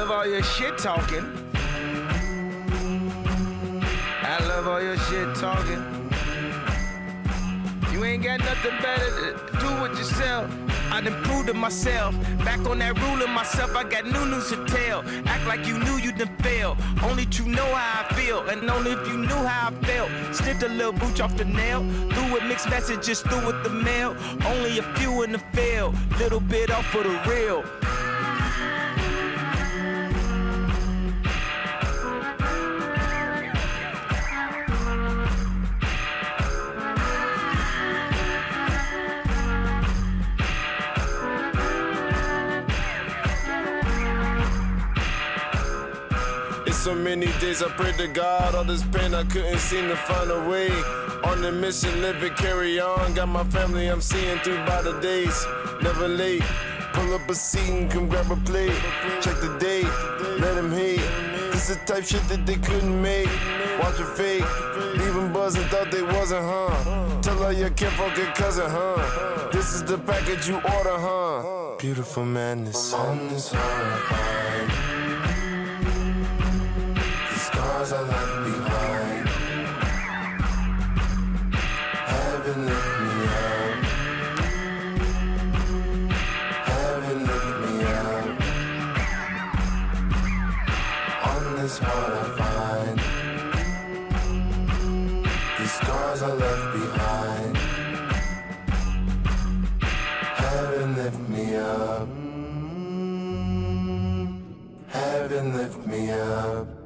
love all your shit talking. I love all your shit talking. You ain't got nothing better to do with yourself. I done proved to myself. Back on that rule of myself, I got new news to tell. Act like you knew you done fail. Only you know how I feel, and only if you knew how I felt. Snipped a little booch off the nail. Through with mixed messages, through with the mail. Only a few in the field. Little bit off for the real. So many days I prayed to God, all this pain I couldn't seem to find a way. On the mission, live and carry on. Got my family I'm seeing through by the days. Never late, pull up a seat and come grab a plate. Check the date, let them hate. This is the type shit that they couldn't make. Watch it fade, leave them buzzing, thought they wasn't, huh? Tell all your kinfolk and cousin, huh? This is the package you order, huh? Beautiful madness on this horrifying. Scars I left behind haven't lift me up. Haven't lift me up. On this heart I find these scars I left behind haven't lift me up. Haven't lift me up.